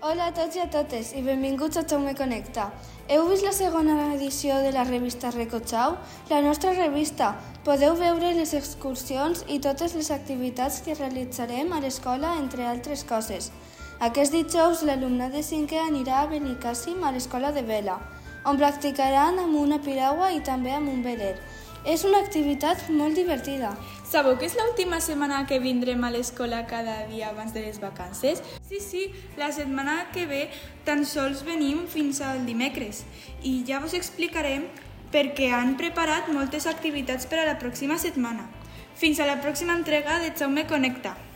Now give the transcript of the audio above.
Hola a tots i a totes i benvinguts a Jaume Connecta. Heu vist la segona edició de la revista Recochau? La nostra revista. Podeu veure les excursions i totes les activitats que realitzarem a l'escola, entre altres coses. Aquest dijous l'alumnat de 5è anirà a Benicàssim a l'escola de vela, on practicaran amb una piragua i també amb un veler. És una activitat molt divertida. Sabeu que és l'última setmana que vindrem a l'escola cada dia abans de les vacances? Sí, la setmana que ve tan sols venim fins al dimecres i ja vos explicarem perquè han preparat moltes activitats per a la pròxima setmana. Fins a la pròxima entrega de Jaume Connecta.